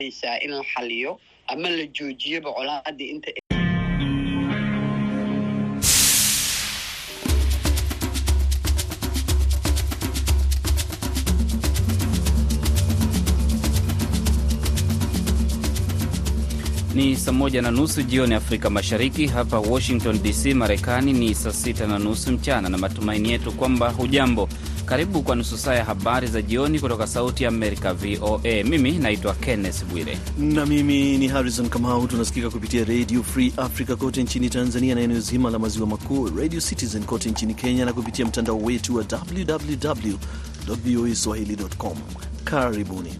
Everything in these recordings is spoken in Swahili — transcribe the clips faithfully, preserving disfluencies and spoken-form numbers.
in la xaliyo ama la joojiyo colaadii inta. Ni saa moja na nusu jioni Afrika Mashariki. Hapa Washington D C Marekani ni saa sita na nusu mchana, na matumaini yetu kwamba hujambo. Karibu kwa nusu saa ya habari za jioni kutoka Sauti ya Amerika V O A. Mimi naitwa Kenneth Bwire na mimi ni Harrison Kamau. Tunasikika kupitia Radio Free Africa kote nchini Tanzania na eneo zima la maziwa makuu, Radio Citizen kote nchini Kenya, na kupitia mtandao wetu wa w w w dot v o a swahili dot com. Karibuni.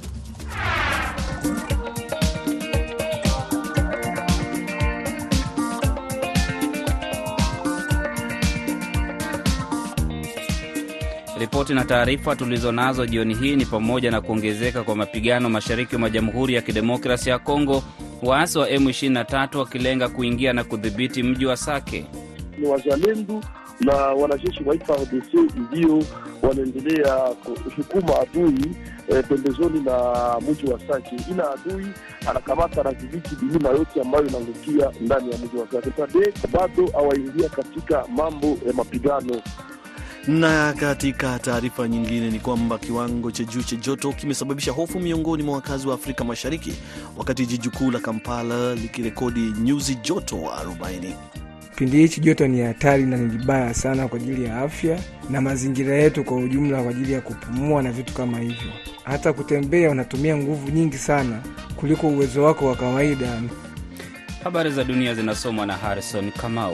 Ripoti na taarifa tulizonazo jioni hii ni pamoja na kuongezeka kwa mapigano mashariki mwa Jamhuri ya Kidemokrasia ya Kongo, waasi wa M ishirini na tatu wakilenga kuingia na kudhibiti mji wa Sake. Ni wazalendo na wanajeshi wa F A R D C ndio wanaendelea kusukuma adui e, pembezoni na mji wa Sake. Ina adui anakamata na kudhibiti milima yote ambayo inaangukia ndani ya mji wa Sake. Tade bado hawaingia katika mambo ya mapigano. Na katika taarifa nyingine ni kwamba kiwango cha juu cha joto kimesababisha hofu miongoni mwa wakazi wa Afrika Mashariki, wakati jiji kuu la Kampala likirekodi nyuzi joto arobaini. Kipindi hichi joto ni hatari na ni vibaya sana kwa ajili ya afya na mazingira yetu kwa ujumla, kwa ajili ya kupumua na vitu kama hivyo. Hata kutembea unatumia nguvu nyingi sana kuliko uwezo wako wa kawaida. Habari za dunia zinasomwa na Harrison Kamau.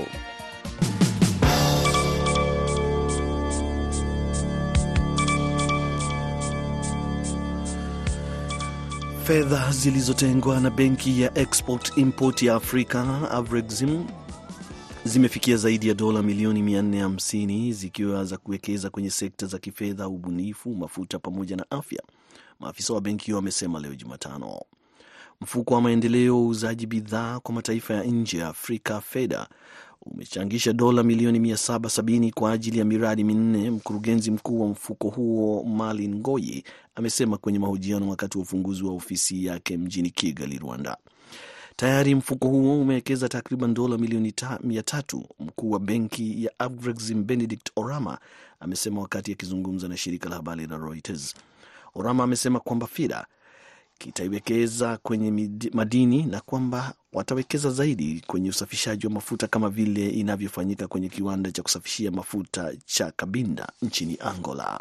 Fedha zilizotengwa na benki ya Export Import ya Afrika Afrexim zimefikia zaidi ya dola milioni mia nne hamsini zikiwa za kuwekeza kwenye sekta za kifedha, ubunifu, mafuta pamoja na afya, maafisa wa benki hiyo wamesema leo Jumatano. Mfuko wa maendeleo uuzaji bidhaa kwa mataifa ya nje ya Afrika Feda umechangisha dola milioni mia saba sabini kwa ajili ya miradi minne. Mkurugenzi mkuu wa mfuko huo Marlin Ngoyi amesema kwenye mahojiano wakati wa ufunguzi wa ofisi yake mjini Kigali, Rwanda. Tayari mfuko huo umewekeza takriban dola milioni mia tatu. Mkuu wa benki ya Afrexim Benedict Orama amesema wakati akizungumza na shirika la habari la Reuters. Orama amesema kwamba Feda kitaiwekeza kwenye madini na kwamba watawekeza zaidi kwenye usafishaji wa mafuta kama vile inavyofanyika kwenye kiwanda cha kusafishia mafuta cha Cabinda nchini Angola.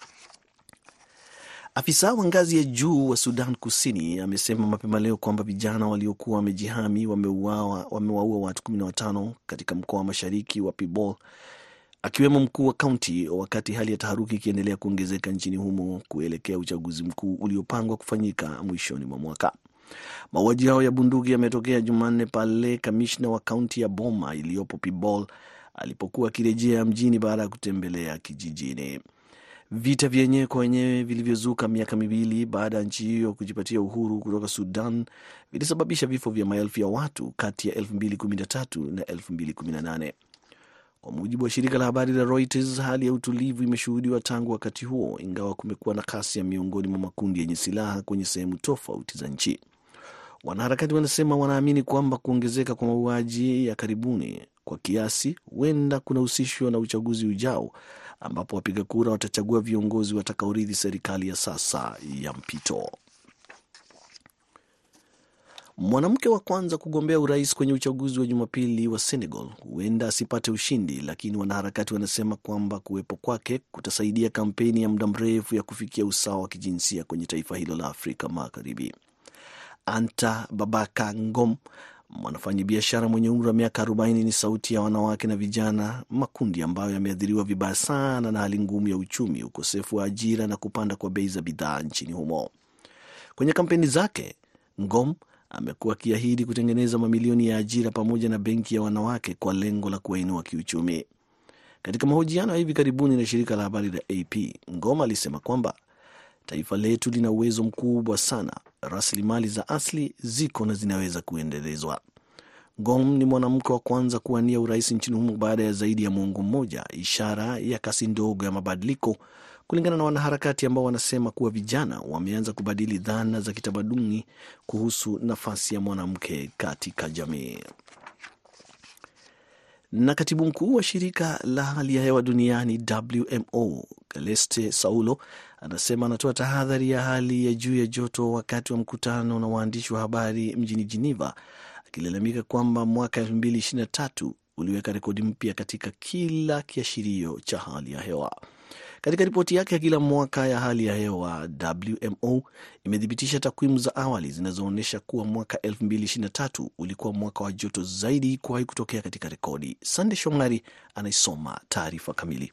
Afisa wa ngazi ya juu wa Sudan Kusini amesema mapema leo kwamba vijana waliokuwa wamejihami wamewaua wamewaua watu kumi na watano katika mkoa wa mashariki wa Pibol, akiwemo mkuu wa kaunti, wakati hali ya taharuki ikiendelea kuongezeka nchini humo kuelekea uchaguzi mkuu uliopangwa kufanyika mwishoni mwa mwaka. Mauaji yao ya bunduki yametokea Jumanne pale kamishna wa kaunti ya Boma iliyopo Pibol alipokuwa akirejea mjini baada ya kutembelea kijijini. Vita vyenyewe kwa wenyewe vilivyozuka miaka miwili baada ya nchi hiyo kujipatia uhuru kutoka Sudan vilisababisha vifo vya maelfu ya watu kati ya elfu mbili kumi na tatu na elfu mbili kumi na nane. Kwa mujibu wa shirika la habari la Reuters, hali ya utulivu imeshuhudiwa tangu wakati huo, ingawa kumekuwa na kasi ya miongoni mwa makundi yenye silaha kwenye sehemu tofauti za nchi. Wanaharakati wanasema wanaamini kwamba kuongezeka kwa mauaji ya karibuni kwa kiasi huenda kunahusishwa na uchaguzi ujao, ambapo wapiga kura watachagua viongozi watakaorithi serikali ya sasa ya mpito. Mwanamke wa kwanza kugombea urais kwenye uchaguzi wa Jumapili wa Senegal huenda asipate ushindi, lakini wanaharakati wanasema kwamba kuwepo kwake kutasaidia kampeni ya muda mrefu ya kufikia usawa wa kijinsia kwenye taifa hilo la Afrika Magharibi. Anta Babaka Ngom, mwanafanyabiashara mwenye umri wa miaka arobaini, ni sauti ya wanawake na vijana, makundi ambayo yameathiriwa vibaya sana na hali ngumu ya uchumi, ukosefu wa ajira na kupanda kwa bei za bidhaa nchini humo. Kwenye kampeni zake, Ngom amekuwa akiahidi kutengeneza mamilioni ya ajira pamoja na benki ya wanawake kwa lengo la kuwainua kiuchumi. Katika mahojiano ya hivi karibuni na shirika la habari la A P, Ngom alisema kwamba taifa letu lina uwezo mkubwa sana, rasilimali za asili ziko na zinaweza kuendelezwa. Ngom ni mwanamke wa kwanza kuwania urais nchini humo baada ya zaidi ya muongo mmoja, ishara ya kasi ndogo ya mabadiliko kulingana na wanaharakati ambao wanasema kuwa vijana wameanza kubadili dhana za kitamaduni kuhusu nafasi ya mwanamke katika jamii. Na katibu mkuu wa shirika la hali ya hewa duniani W M O Celeste Saulo anasema anatoa tahadhari ya hali ya juu ya joto wakati wa mkutano na waandishi wa habari mjini Geneva, akilalamika kwamba mwaka elfu mbili ishirini na tatu uliweka rekodi mpya katika kila kiashirio cha hali ya hewa. Katika ripoti yake ya kila mwaka ya hali ya hewa, W M O imethibitisha takwimu za awali zinazoonyesha kuwa mwaka elfu mbili ishirini na tatu ulikuwa mwaka wa joto zaidi kuwahi kutokea katika rekodi. Sande Shomari anaisoma taarifa kamili.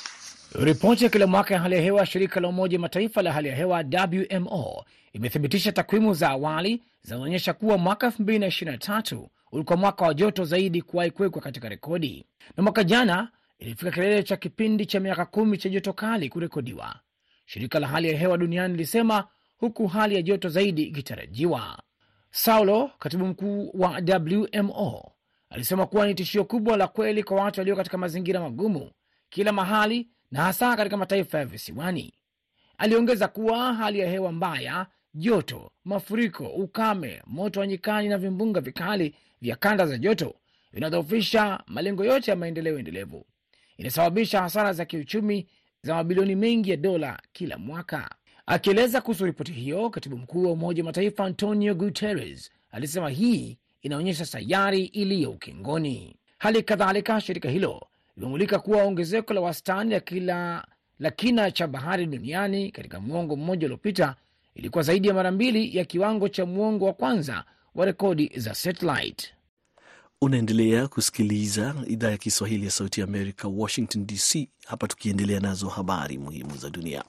Ripoti ya kila mwaka ya hali ya hewa shirika la Umoja Mataifa la hali ya hewa W M O imethibitisha takwimu za awali zinazoonyesha kuwa mwaka elfu mbili ishirini na tatu ulikuwa mwaka wa joto zaidi kuwahi kuwekwa katika rekodi, na mwaka jana ilifika kilele cha kipindi cha miaka kumi cha joto kali kurekodiwa, shirika la hali ya hewa duniani lilisema, huku hali ya joto zaidi ikitarajiwa. Saulo, katibu mkuu wa W M O, alisema kuwa ni tishio kubwa la kweli kwa watu walio katika mazingira magumu kila mahali na hasa katika mataifa ya visiwani. Aliongeza kuwa hali ya hewa mbaya, joto, mafuriko, ukame, moto wa nyikani na vimbunga vikali vya kanda za joto vinadhoofisha malengo yote ya maendeleo endelevu. Inasababisha hasara za kiuchumi za mabilioni mengi ya dola kila mwaka. Akieleza kuhusu ripoti hiyo, katibu mkuu wa Umoja Mataifa Antonio Guterres alisema hii inaonyesha sayari iliyo ukingoni. Hali kadhalika, shirika hilo limemulika kuwa ongezeko la wastani la kila la kina cha bahari duniani katika muongo mmoja uliopita ilikuwa zaidi ya mara mbili ya kiwango cha muongo wa kwanza wa rekodi za satellite. Unaendelea kusikiliza idhaa ya Kiswahili ya Sauti ya Amerika, Washington D C, hapa tukiendelea nazo habari muhimu za dunia.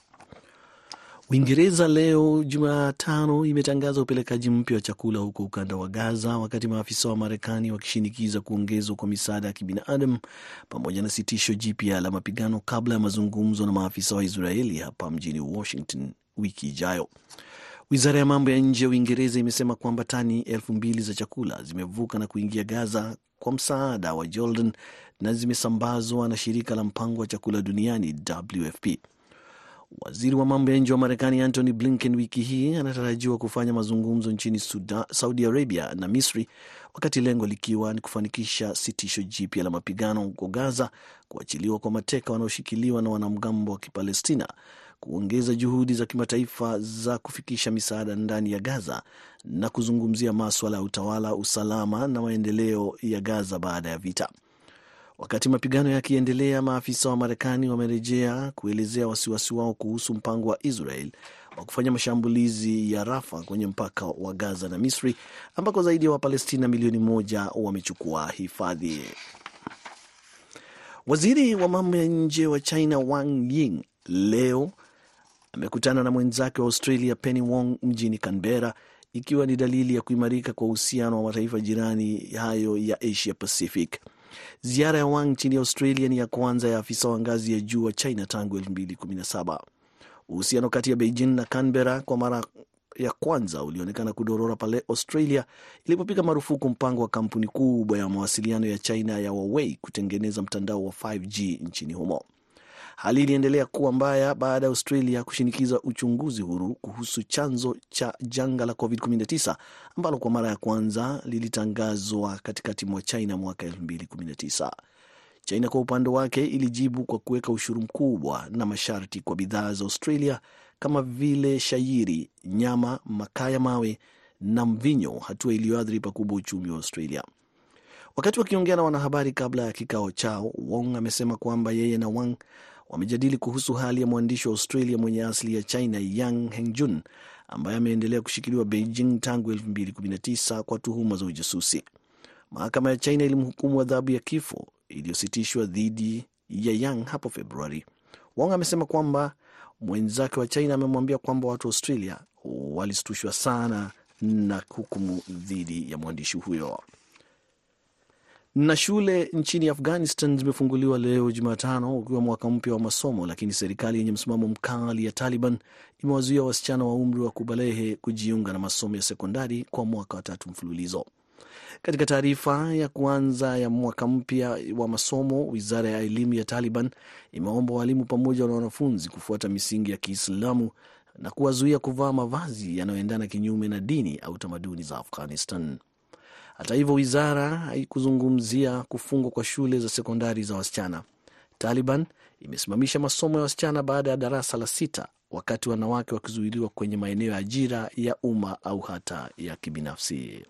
Uingereza leo Jumatano imetangaza upelekaji mpya wa chakula huko ukanda wa Gaza, wakati maafisa wa Marekani wakishinikiza kuongezwa kwa misaada ya kibinadamu pamoja na sitisho jipya la mapigano kabla ya mazungumzo na maafisa wa Israeli hapa mjini Washington wiki ijayo. Wizara ya mambo ya nje ya Uingereza imesema kwamba tani elfu mbili za chakula zimevuka na kuingia Gaza kwa msaada wa Jordan na zimesambazwa na shirika la mpango wa chakula duniani W F P. Waziri wa mambo ya nje wa Marekani Anthony Blinken wiki hii anatarajiwa kufanya mazungumzo nchini Sudan, Saudi Arabia na Misri, wakati lengo likiwa ni kufanikisha sitisho jipya la mapigano huko Gaza, kuachiliwa kwa mateka wanaoshikiliwa na wanamgambo wa Kipalestina, kuongeza juhudi za kimataifa za kufikisha misaada ndani ya Gaza na kuzungumzia masuala ya utawala, usalama na maendeleo ya Gaza baada ya vita. Wakati mapigano yakiendelea, maafisa wa Marekani wamerejea kuelezea wasiwasi wao kuhusu mpango wa Israel wa kufanya mashambulizi ya Rafa kwenye mpaka wa Gaza na Misri, ambako zaidi ya Wapalestina milioni moja wamechukua hifadhi. Waziri wa mambo ya nje wa China Wang Yi leo amekutana na mwenzake wa Australia Penny Wong mjini Canberra, ikiwa ni dalili ya kuimarika kwa uhusiano wa mataifa jirani hayo ya Asia Pacific. Ziara ya Wang nchini Australia ni ya kwanza ya afisa wa ngazi ya juu wa China tangu elfu mbili kumi na saba. Uhusiano kati ya Beijing na Canberra kwa mara ya kwanza ulionekana kudorora pale Australia ilipopiga marufuku mpango wa kampuni kubwa ya mawasiliano ya China ya Huawei kutengeneza mtandao wa five G nchini humo. Hali iliendelea kuwa mbaya baada ya Australia kushinikiza uchunguzi huru kuhusu chanzo cha janga la covid kumi na tisa ambalo kwa mara ya kwanza lilitangazwa katikati mwa China mwaka elfu mbili kumi na tisa. China kwa upande wake ilijibu kwa kuweka ushuru mkubwa na masharti kwa bidhaa za Australia kama vile shayiri, nyama, makaa ya mawe na mvinyo, hatua iliyoathiri pakubwa uchumi wa Australia. Wakati wakiongea na wanahabari kabla ya kikao chao, Wong amesema kwamba yeye na Wang wamejadili kuhusu hali ya mwandishi wa Australia mwenye asili ya China Yang Hengjun ambaye ameendelea kushikiliwa Beijing tangu elfu mbili kumi na tisa kwa tuhuma za ujasusi. Mahakama ya China ilimhukumu adhabu ya kifo iliyositishwa dhidi ya Yang hapo Februari. Wong amesema kwamba mwenzake wa China amemwambia kwamba watu wa Australia walistushwa sana na hukumu dhidi ya mwandishi huyo. Na shule nchini Afghanistan zimefunguliwa leo Jumatano ukiwa mwaka mpya wa masomo, lakini serikali yenye msimamo mkali ya Taliban imewazuia wasichana wa umri wa kubalehe kujiunga na masomo ya sekondari kwa mwaka wa tatu mfululizo. Katika taarifa ya kwanza ya mwaka mpya wa masomo, wizara ya elimu ya Taliban imeomba walimu pamoja na wanafunzi kufuata misingi ya Kiislamu na kuwazuia kuvaa mavazi yanayoendana kinyume na dini au tamaduni za Afghanistan. Hata hivyo, wizara haikuzungumzia kufungwa kwa shule za sekondari za wasichana. Taliban imesimamisha masomo ya wasichana baada ya darasa la sita, wakati wanawake wakizuiliwa kwenye maeneo ya ajira ya umma au hata ya kibinafsi.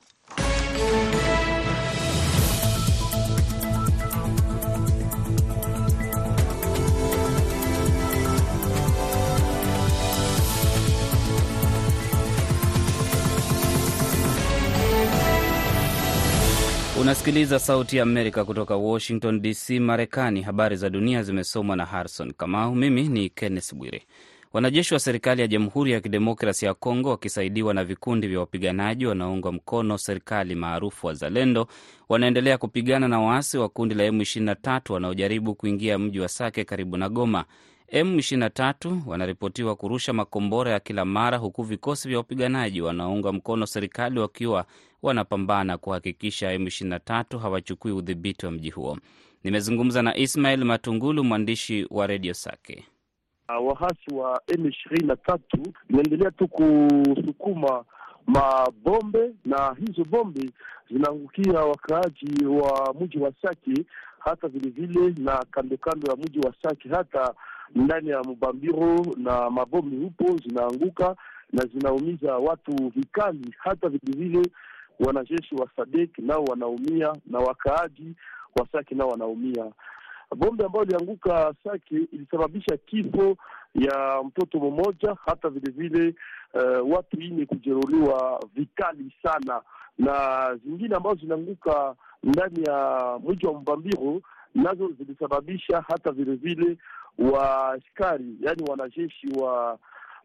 Unasikiliza Sauti ya Amerika kutoka Washington D C, Marekani. Habari za dunia zimesomwa na Harrison Kamau. Mimi ni Kenneth Bwire. Wanajeshi wa serikali ya Jamhuri ya Kidemokrasi ya Kongo wakisaidiwa na vikundi vya wapiganaji wanaounga mkono serikali maarufu Wazalendo wanaendelea kupigana na waasi wa kundi la M ishirini na tatu wanaojaribu kuingia mji wa Sake karibu na Goma. M ishirini na tatu wanaripotiwa kurusha makombora ya kila mara, huku vikosi vya wapiganaji wanaounga mkono serikali wakiwa wanapambana kuhakikisha M ishirini na tatu hawachukui udhibiti wa mji huo. Nimezungumza na Ismail Matungulu, mwandishi wa Radio Sake. Wahasi wa M ishirini na tatu inaendelea tu kusukuma mabombe, na hizo bombe zinaangukia wakaaji wa mji wa Sake, hata vile vile na kando kando ya mji wa Sake, hata ndani ya Mubambiro, na mabombe hupo zinaanguka na zinaumiza watu vikali. Hata vile vile wanajeshi wa Sadek nao wanaumia na wakaaji wa Sake nao wanaumia. Bombe ambayo ilianguka Sake ilisababisha kifo ya mtoto mmoja, hata vile vile uh, watu ine kujeruhiwa vikali sana, na zingine ambazo zinaanguka ndani ya mji wa Mbambiro nazo zilisababisha hata vile vile wa askari, yani wanajeshi wa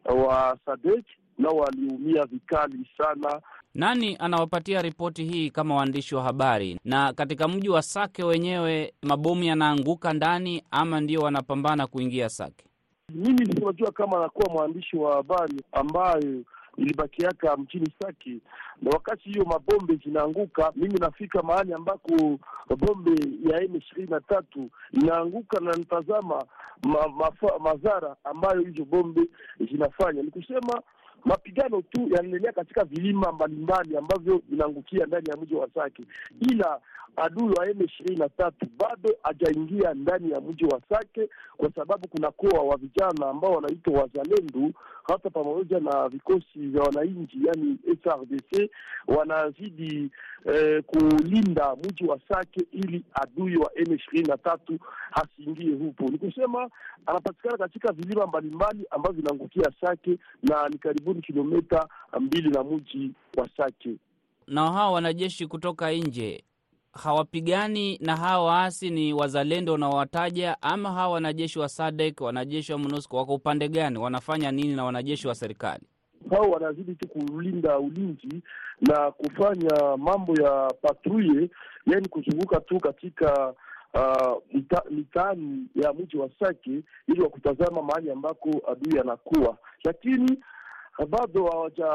wa Sadek nao waliumia vikali sana. Nani anawapatia ripoti hii kama waandishi wa habari? Na katika mji wa Sake wenyewe mabomu yanaanguka ndani ama ndio wanapambana kuingia Sake? Mimi sinajua kama nakuwa mwandishi wa habari ambayo ilibakiaka mjini Sake, na wakati hiyo mabombe zinaanguka, mimi nafika mahali ambako bombe ya M ishirini na tatu inaanguka na nitazama ma, ma, madhara ambayo hizo bombe zinafanya. Ni kusema mapigano tu yanaendelea katika vilima mbalimbali ambavyo vinaangukia ndani ya mji wa Sake, ila adui wa M ishirini na tatu bado hajaingia ndani ya mji wa Sake, kwa sababu kuna koa wa vijana ambao wanaitwa Wazalendo, hata pamoja na vikosi vya wananchi yani F A R D C wanazidi eh, kulinda mji wa Sake ili adui wa M ishirini na tatu hasiingie hupo. Ni kusema anapatikana katika vilima mbalimbali ambavyo vinaangukia Sake, na ni karibuni kilomita mbili na mji wa Sake. Na hao wanajeshi kutoka nje hawapigani na hao waasi, ni Wazalendo na wataja, ama hao wanajeshi wa Sadek, wanajeshi wa MONUSCO wako upande gani? Wanafanya nini na wanajeshi wa serikali? Hao wanazidi tu kulinda ulinzi na kufanya mambo ya patrouille, yani kuzunguka tu katika uh, mita, mitaani ya mji wa Sake ili wakutazama mahali ambako adui anakuwa, lakini bado hawaja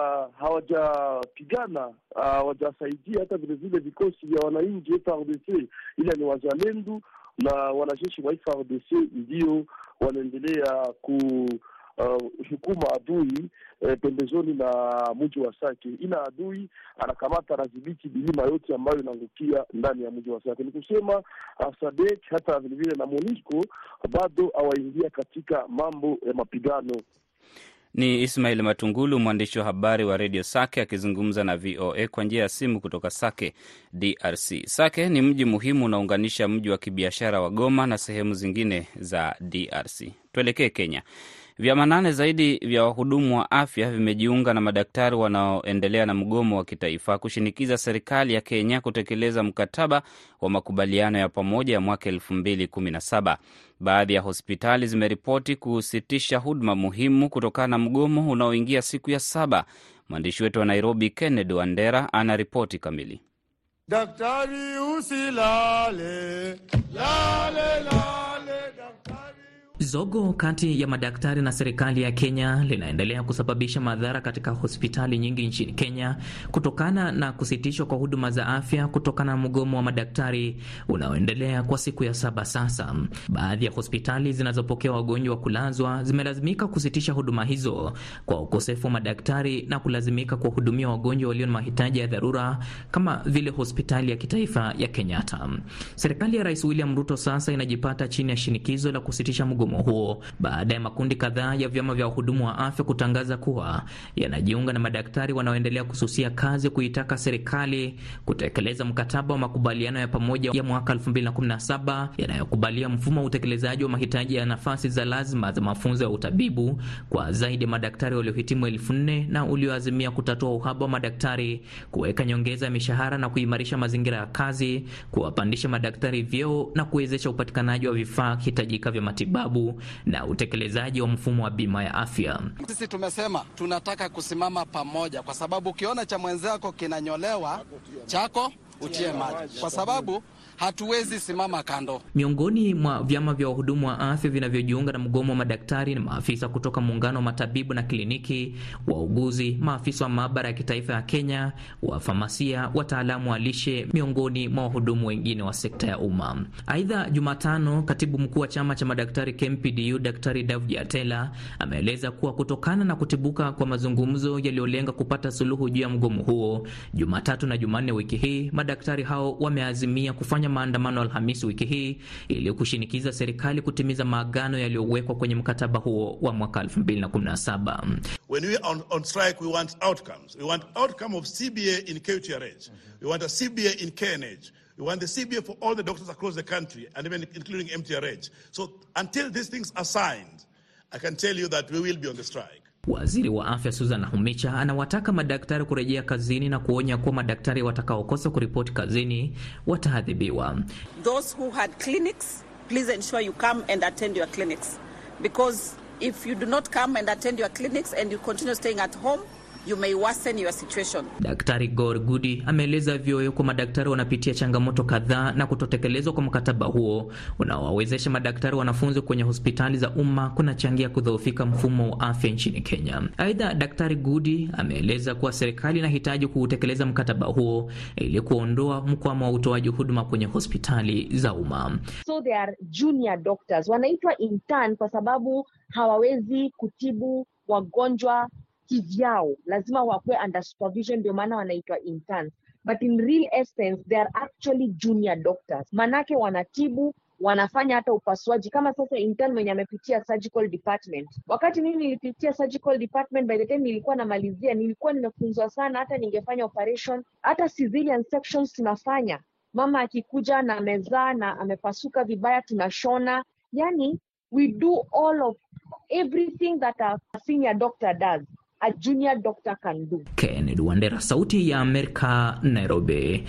hawajapigana, hawajasaidia hata vile vile vikosi vya wananchi F A R D C, ila ni Wazalendo na wanajeshi wa F A R D C ndio wanaendelea ku uh, hukuma adui eh, pembezoni na mji wa Sake. Ina adui anakamata radhibiti bilima yote ambayo inaangukia ndani ya mji wa Sake. Ni kusema uh, Sadek hata vile vile na MONUSCO bado hawaingia katika mambo ya mapigano. Ni Ismail Matungulu, mwandishi wa habari wa Radio Sake akizungumza na V O A kwa njia ya simu kutoka Sake, D R C. Sake ni mji muhimu unaunganisha mji wa kibiashara wa Goma na sehemu zingine za D R C. Tuelekee Kenya. Vyama nane zaidi vya wahudumu wa afya vimejiunga na madaktari wanaoendelea na mgomo wa kitaifa kushinikiza serikali ya Kenya kutekeleza mkataba wa makubaliano ya pamoja ya mwaka elfu mbili kumi na saba. Baadhi ya hospitali zimeripoti kusitisha huduma muhimu kutokana na mgomo unaoingia siku ya saba. Mwandishi wetu wa Nairobi, Kennedy Wandera, ana ripoti kamili. Daktari usilale, lale, lale, daktari. Zogo kati ya madaktari na serikali ya Kenya linaendelea kusababisha madhara katika hospitali nyingi nchini Kenya kutokana na kusitishwa kwa huduma za afya kutokana na mgomo wa madaktari unaoendelea kwa siku ya saba sasa. Baadhi ya hospitali zinazopokea wagonjwa wa kulazwa zimelazimika kusitisha huduma hizo kwa ukosefu wa madaktari na kulazimika kuwahudumia wagonjwa walio na mahitaji ya dharura kama vile hospitali ya kitaifa ya Kenyatta. Serikali ya Rais William Ruto sasa inajipata chini ya shinikizo la kusitisha mgomo huo baada ya makundi kadhaa ya vyama vya wahudumu wa afya kutangaza kuwa yanajiunga na madaktari wanaoendelea kususia kazi kuitaka serikali kutekeleza mkataba wa makubaliano ya pamoja ya mwaka elfu mbili na kumi na saba yanayokubalia mfumo wa utekelezaji wa mahitaji ya nafasi za lazima za mafunzo ya utabibu kwa zaidi ya madaktari waliohitimu elfu nne na ulioazimia kutatua uhaba wa madaktari, kuweka nyongeza ya mishahara na kuimarisha mazingira ya kazi, kuwapandisha madaktari vyeo na kuwezesha upatikanaji wa vifaa hitajika vya matibabu na utekelezaji wa mfumo wa bima ya afya. Sisi tumesema tunataka kusimama pamoja, kwa sababu ukiona cha mwenzako kinanyolewa chako utie maji, kwa sababu hatuwezi simama kando. Miongoni mwa vyama vya wahudumu wa afya vinavyojiunga na mgomo wa madaktari ni maafisa kutoka muungano wa matabibu na kliniki, wauguzi, maafisa wa maabara ya kitaifa ya Kenya, wafamasia, wataalamu wa lishe, miongoni mwa wahudumu wengine wa sekta ya umma. Aidha, Jumatano, katibu mkuu wa chama cha madaktari K M P D U Daktari David Atela ameeleza kuwa kutokana na kutibuka kwa mazungumzo yaliyolenga kupata suluhu juu ya mgomo huo, Jumatatu na Jumanne wiki hii madaktari hao wameazimia kufanya maandamano Alhamisi wiki hii ili kushinikiza serikali kutimiza maagano yaliyowekwa kwenye mkataba huo wa mwaka elfu mbili na kumi na saba. When we are on, on strike, we want outcomes. We want outcome of C B A in K T R H. We want a C B A in K N H. We want the C B A for all the doctors across the country, and even including M T R H. So until these things are signed, I can tell you that we will be on the strike. Waziri wa afya Susan Nakhumicha anawataka madaktari kurejea kazini na kuonya kuwa madaktari watakaokosa kuripoti kazini wataadhibiwa. Those who had clinics, please ensure you come and attend your clinics, because if you do not come and attend your clinics and you continue staying at home, you may worsen your situation. Daktari Gor Gudi ameeleza vioyo kwa madaktari wanapitia changamoto kadhaa na kutotekelezwa kwa mkataba huo unaowawezesha madaktari wanafunzi kwenye hospitali za umma kunachangia kudhoofika mfumo wa afya nchini Kenya. Aidha, Daktari Gudi ameeleza kuwa serikali inahitaji kuutekeleza mkataba huo ili kuondoa mkwamo wa utoaji huduma kwenye hospitali za umma. So they are junior doctors, wanaitwa intern kwa sababu hawawezi kutibu wagonjwa kivyao, lazima wakuwe under supervision, ndio maana wanaitwa interns. But in real essence they are actually junior doctors, manake wanatibu, wanafanya hata upasuaji. Kama sasa intern mwenye amepitia surgical department, wakati mimi nilipitia surgical department, by the time nilikuwa namalizia nilikuwa nimefunzwa sana, hata ningefanya operation, hata cesarean sections tunafanya. Mama akikuja na amezaa na amepasuka vibaya tunashona, yani we do all of everything that a senior doctor does, a junior doctor can do. Kennedy Wandera, Sauti ya Amerika, Nairobi.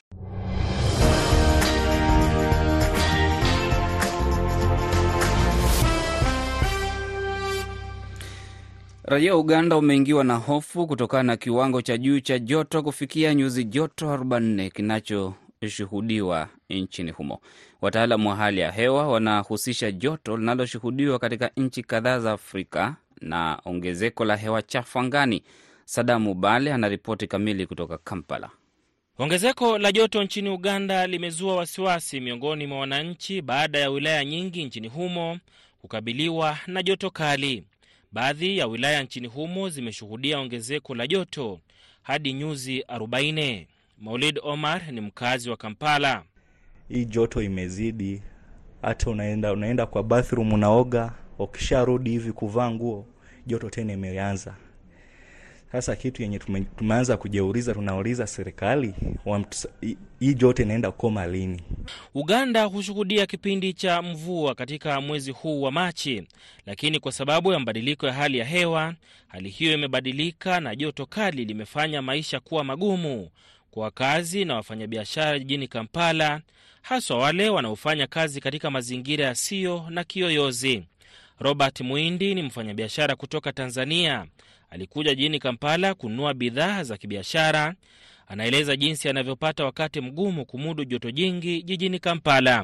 Raia Uganda umeingiwa na hofu kutokana na kiwango cha juu cha joto kufikia nyuzi joto arobaini na nne kinachoshuhudiwa nchini humo. Wataalamu wa hali ya hewa wanahusisha joto linaloshuhudiwa katika nchi kadhaa za Afrika na ongezeko la hewa chafu angani. Sadamu Bale anaripoti kamili kutoka Kampala. Ongezeko la joto nchini Uganda limezua wasiwasi miongoni mwa wananchi baada ya wilaya nyingi nchini humo kukabiliwa na joto kali. Baadhi ya wilaya nchini humo zimeshuhudia ongezeko la joto hadi nyuzi arobaini. Maulid Omar ni mkazi wa Kampala. Hii joto imezidi, hata unaenda unaenda kwa bathroom unaoga, ukisharudi hivi kuvaa nguo joto tena imeanza. Sasa kitu yenye tumeanza kujiuliza, tunauliza serikali, hii joto inaenda koma lini? Uganda hushuhudia kipindi cha mvua katika mwezi huu wa Machi, lakini kwa sababu ya mabadiliko ya hali ya hewa, hali hiyo imebadilika na joto kali limefanya maisha kuwa magumu kwa wakazi na wafanyabiashara jijini Kampala, haswa wale wanaofanya kazi katika mazingira yasiyo na kiyoyozi. Robert Muindi ni mfanyabiashara kutoka Tanzania. Alikuja jijini Kampala kununua bidhaa za kibiashara. Anaeleza jinsi anavyopata wakati mgumu kumudu joto jingi jijini Kampala.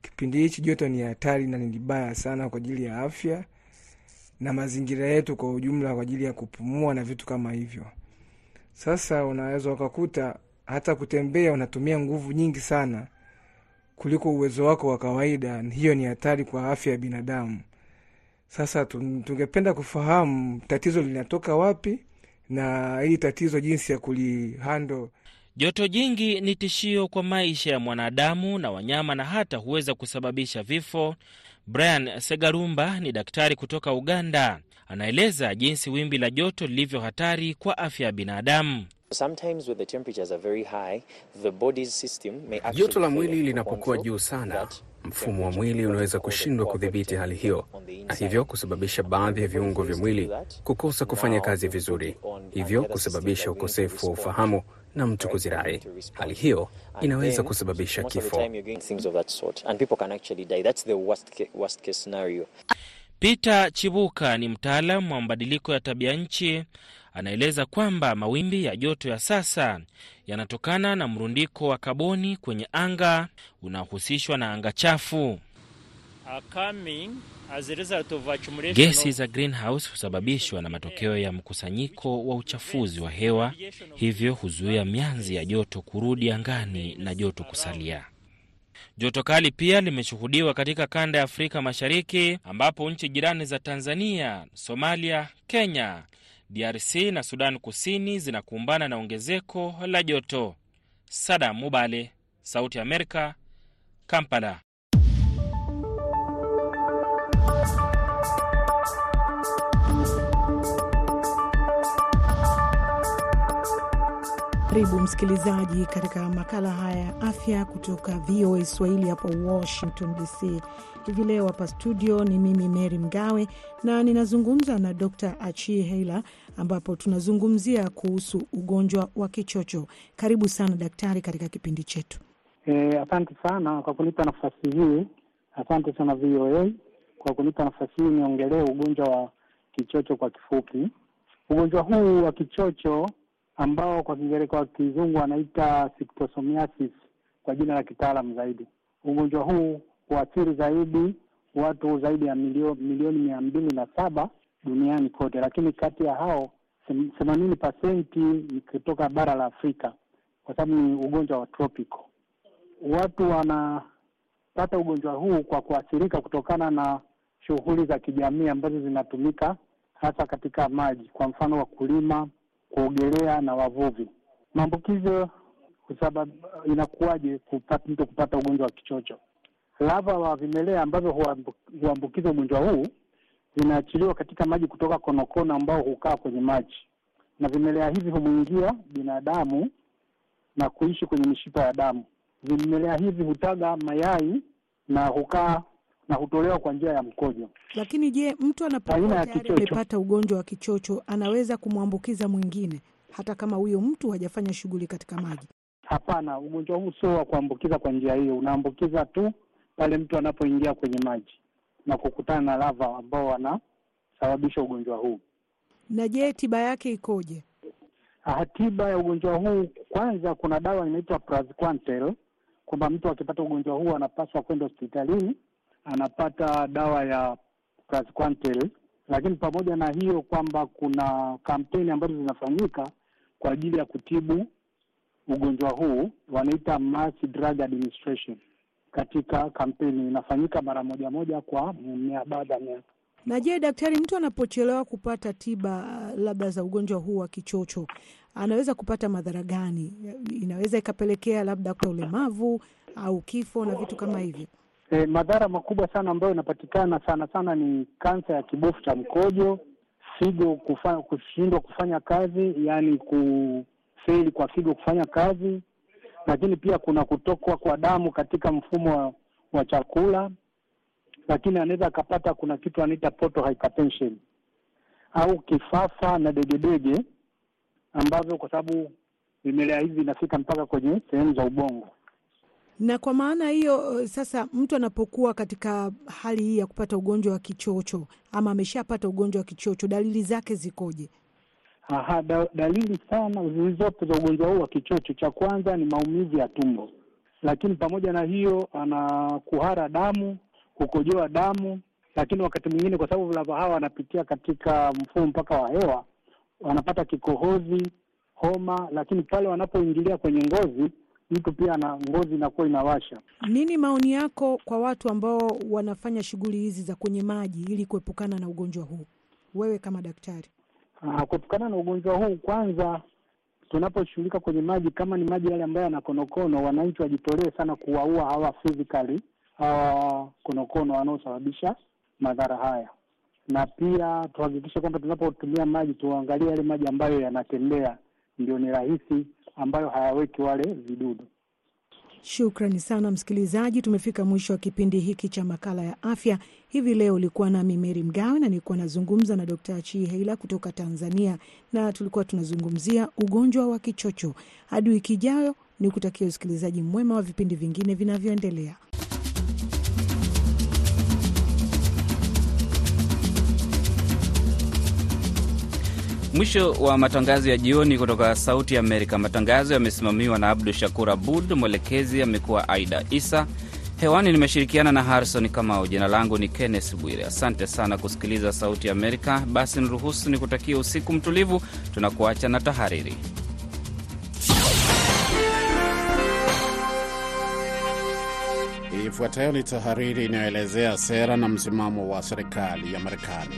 Kipindi hichi joto ni hatari na ni baya sana kwa ajili ya afya na mazingira yetu kwa ujumla kwa ajili ya kupumua na vitu kama hivyo. Sasa unaweza ukakuta hata kutembea unatumia nguvu nyingi sana kuliko uwezo wako wa kawaida. Hiyo ni hatari kwa afya ya binadamu. Sasa tungependa kufahamu tatizo linatoka wapi na hii tatizo jinsi ya kulihandle. Joto jingi ni tishio kwa maisha ya mwanadamu na wanyama na hata huweza kusababisha vifo. Brian Segarumba ni daktari kutoka Uganda. Anaeleza jinsi wimbi la joto lilivyo hatari kwa afya ya binadamu. Joto la mwili linapokuwa juu sana, mfumo wa mwili unaweza kushindwa kudhibiti hali hiyo, na hivyo kusababisha baadhi ya viungo vya mwili kukosa kufanya kazi vizuri, hivyo kusababisha ukosefu wa ufahamu na mtu kuzirai. Hali hiyo inaweza kusababisha kifo. Peter Chibuka ni mtaalamu wa mabadiliko ya tabia nchi. Anaeleza kwamba mawimbi ya joto ya sasa yanatokana na mrundiko wa kaboni kwenye anga unaohusishwa na anga chafu. Gesi za greenhouse husababishwa na matokeo ya mkusanyiko wa uchafuzi wa hewa, hivyo huzuia mianzi ya joto kurudi angani na joto kusalia. Joto kali pia limeshuhudiwa katika kanda ya Afrika Mashariki, ambapo nchi jirani za Tanzania, Somalia, Kenya, D R C na Sudan Kusini zinakumbana na ongezeko la joto. Sada Mubale, Sauti ya Amerika, Kampala. Karibu msikilizaji katika makala haya ya afya kutoka V O A Swahili hapa Washington D C. Hivi leo hapa studio ni mimi Mary Mgawe na ninazungumza na Doctor Achie Heila, ambapo tunazungumzia kuhusu ugonjwa wa kichocho. Karibu sana daktari katika kipindi chetu. Eh, asante sana kwa kunipa nafasi hii. Asante sana V O A kwa kunipa nafasi hii niongelee ugonjwa wa kichocho kwa kifupi. Ugonjwa huu wa kichocho ambao kwa Kiingereza kwa Kizungu anaita schistosomiasis kwa jina la kitaalamu zaidi. Ugonjwa huu huathiri zaidi watu zaidi ya milioni milioni mia mbili na saba duniani kote, lakini kati ya hao themanini pasenti ni kutoka bara la Afrika kwa sababu ni ugonjwa wa tropical. Watu wanapata ugonjwa huu kwa kuathirika kutokana na shughuli za kijamii ambazo zinatumika hasa katika maji, kwa mfano wa kulima, kuogelea na wavuvi. Maambukizo sababu inakuwaje kupata mtu kupata ugonjwa wa kichocho? Lava wa vimelea ambavyo huambukiza ugonjwa huu vinaachiliwa katika maji kutoka konokono ambao hukaa kwenye maji, na vimelea hivi humuingia binadamu na kuishi kwenye mishipa ya damu. Vimelea hivi hutaga mayai na hukaa na hutolewa kwa njia ya mkojo. Lakini je, mtu anapokuwa amepata ugonjwa wa kichocho anaweza kumwambukiza mwingine hata kama huyo mtu hajafanya shughuli katika maji? Hapana, ugonjwa huu sio wa kuambukiza kwa njia hiyo. Unaambukiza tu pale mtu anapoingia kwenye maji na kukutana na lava ambao wanasababisha ugonjwa huu. Na je, tiba yake ikoje? Ah, tiba ya ugonjwa huu, kwanza kuna dawa inaitwa Praziquantel, kwamba mtu akipata ugonjwa huu anapaswa kwenda hospitalini, anapata dawa ya Praziquantel. Lakini pamoja na hiyo kwamba kuna kampeni ambazo zinafanyika kwa ajili ya kutibu ugonjwa huu, wanaita mass drug administration. Katika kampeni inafanyika mara moja moja kwa baada ya miaka. Na je, daktari, mtu anapochelewa kupata tiba labda za ugonjwa huu wa kichocho anaweza kupata madhara gani? Inaweza ikapelekea labda kwa ulemavu au kifo na vitu kama hivyo? E, madhara makubwa sana ambayo inapatikana sana sana ni kansa ya kibofu cha mkojo, figo kufanya, kushindwa kufanya kazi, yani kufeli kwa figo kufanya kazi, lakini pia kuna kutokwa kwa damu katika mfumo wa, wa chakula, lakini anaweza akapata kuna kitu anaita portal hypertension au kifafa na degedege ambavyo kwa sababu vimelea hivi vinafika mpaka kwenye sehemu za ubongo. Na kwa maana hiyo sasa mtu anapokuwa katika hali hii ya kupata ugonjwa wa kichocho ama ameshapata ugonjwa wa kichocho, dalili zake zikoje? Aha, da, dalili sana zilizopo za ugonjwa huu wa kichocho, cha kwanza ni maumivu ya tumbo. lakini pamoja na hiyo anakuhara damu, kukojoa damu, lakini wakati mwingine kwa sababu vilabu hawa wanapitia katika mfumo mpaka wa hewa, wanapata kikohozi, homa, lakini pale wanapoingilia kwenye ngozi, mtu pia na ngozi inakuwa inawasha. Nini maoni yako kwa watu ambao wanafanya shughuli hizi za kwenye maji ili kuepukana na ugonjwa huu, wewe kama daktari? Ah, kuepukana na ugonjwa huu, kwanza tunaposhughulika kwenye maji, kama ni maji yale ambayo yana konokono, wananchi wajitolee sana kuwaua hawa physically hawa konokono wanaosababisha madhara haya. Na pia tuhakikishe kwamba tunapotumia maji tuangalie yale maji ambayo yanatembea, ndio ni rahisi, ambayo hayaweki wale vidudu. Shukrani sana msikilizaji, tumefika mwisho wa kipindi hiki cha makala ya afya. Hivi leo ulikuwa nami Mary Mgawe na nilikuwa nazungumza na Daktari Achii Heila kutoka Tanzania, na tulikuwa tunazungumzia ugonjwa wa kichocho. Hadi wiki ijayo, nikutakia usikilizaji mwema wa vipindi vingine vinavyoendelea. Mwisho wa matangazo ya jioni kutoka Sauti ya Amerika. Matangazo yamesimamiwa na Abdu Shakur Abud, mwelekezi amekuwa Aida Isa. Hewani nimeshirikiana na Harrison Kamau. Jina langu ni Kenneth Bwire. Asante sana kusikiliza Sauti ya Amerika. Basi niruhusu nikutakie usiku mtulivu. Tunakuacha na tahariri. Ifuatayo ni tahariri inayoelezea sera na msimamo wa serikali ya Marekani.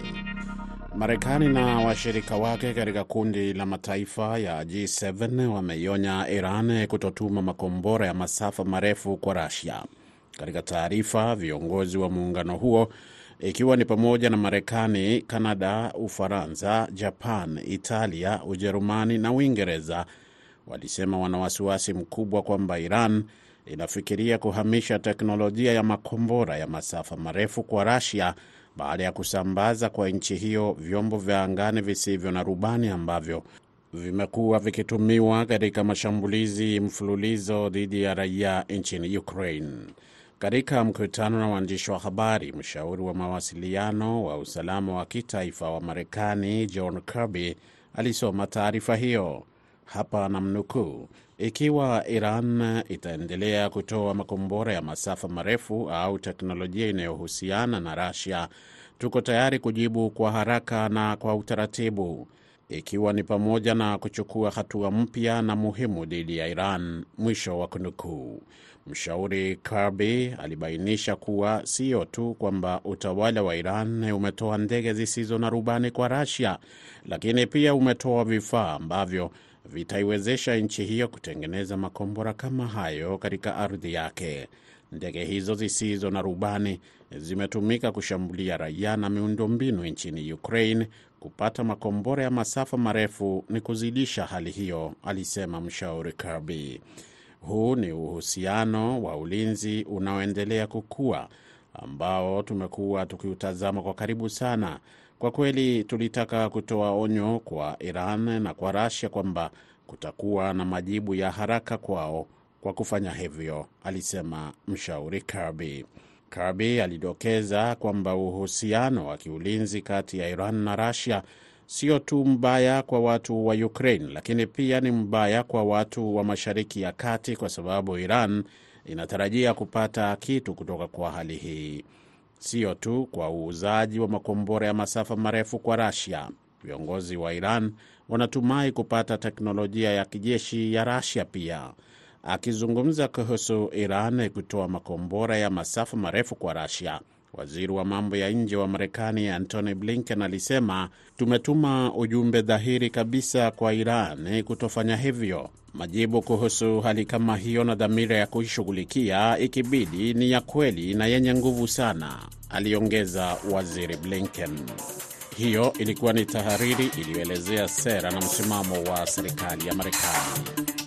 Marekani na washirika wake katika kundi la mataifa ya G saba wameionya Iran kutotuma makombora ya masafa marefu kwa Russia. Katika taarifa, viongozi wa muungano huo, ikiwa ni pamoja na Marekani, Kanada, Ufaransa, Japan, Italia, Ujerumani na Uingereza, walisema wana wasiwasi mkubwa kwamba Iran inafikiria kuhamisha teknolojia ya makombora ya masafa marefu kwa Russia baada ya kusambaza kwa nchi hiyo vyombo vya angani visivyo na rubani ambavyo vimekuwa vikitumiwa katika mashambulizi mfululizo dhidi ya raia nchini Ukraine. Katika mkutano na waandishi wa habari, mshauri wa mawasiliano wa usalama wa kitaifa wa Marekani John Kirby alisoma taarifa hiyo. Hapa namnukuu: ikiwa Iran itaendelea kutoa makombora ya masafa marefu au teknolojia inayohusiana na Russia, tuko tayari kujibu kwa haraka na kwa utaratibu, ikiwa ni pamoja na kuchukua hatua mpya na muhimu dhidi ya Iran, mwisho wa kunukuu. Mshauri Kirby alibainisha kuwa sio tu kwamba utawala wa Iran umetoa ndege zisizo na rubani kwa Russia, lakini pia umetoa vifaa ambavyo vitaiwezesha nchi hiyo kutengeneza makombora kama hayo katika ardhi yake. Ndege hizo zisizo na rubani zimetumika kushambulia raia na miundombinu nchini Ukraine. Kupata makombora ya masafa marefu ni kuzidisha hali hiyo, alisema mshauri Kirby. Huu ni uhusiano wa ulinzi unaoendelea kukua ambao tumekuwa tukiutazama kwa karibu sana. Kwa kweli tulitaka kutoa onyo kwa Iran na kwa Russia kwamba kutakuwa na majibu ya haraka kwao kwa kufanya hivyo, alisema mshauri Kirby. Kirby alidokeza kwamba uhusiano wa kiulinzi kati ya Iran na Russia sio tu mbaya kwa watu wa Ukraine, lakini pia ni mbaya kwa watu wa Mashariki ya Kati, kwa sababu Iran inatarajia kupata kitu kutoka kwa hali hii, sio tu kwa uuzaji wa makombora ya masafa marefu kwa Russia. Viongozi wa Iran wanatumai kupata teknolojia ya kijeshi ya Russia pia. Akizungumza kuhusu Iran kutoa makombora ya masafa marefu kwa Russia, waziri wa mambo ya nje wa Marekani Antony Blinken alisema, tumetuma ujumbe dhahiri kabisa kwa Iran kutofanya hivyo. Majibu kuhusu hali kama hiyo na dhamira ya kuishughulikia ikibidi ni ya kweli na yenye nguvu sana, aliongeza waziri Blinken. Hiyo ilikuwa ni tahariri iliyoelezea sera na msimamo wa serikali ya Marekani.